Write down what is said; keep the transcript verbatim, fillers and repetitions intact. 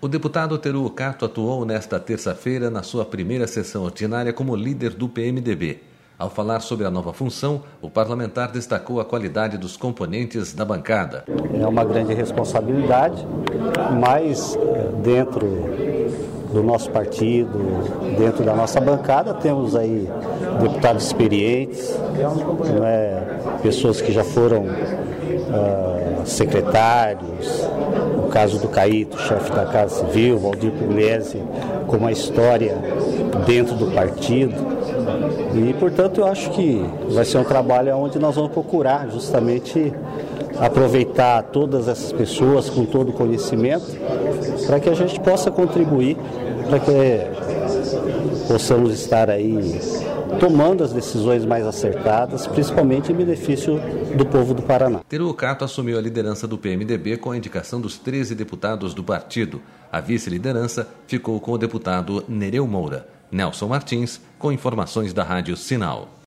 O deputado Teru Cato atuou nesta terça-feira na sua primeira sessão ordinária como líder do P M D B. Ao falar sobre a nova função, o parlamentar destacou a qualidade dos componentes da bancada. É uma grande responsabilidade, mas dentro do nosso partido, dentro da nossa bancada, temos aí deputados experientes, não é, pessoas que já foram uh, secretários, no caso do Caíto, chefe da Casa Civil, Valdir Pugliese, com uma história dentro do partido. E, portanto, eu acho que vai ser um trabalho onde nós vamos procurar justamente aproveitar todas essas pessoas com todo o conhecimento para que a gente possa contribuir, para que possamos estar aí tomando as decisões mais acertadas, principalmente em benefício do povo do Paraná. Teru Cato assumiu a liderança do P M D B com a indicação dos treze deputados do partido. A vice-liderança ficou com o deputado Nereu Moura. Nelson Martins, com informações da Rádio Sinal.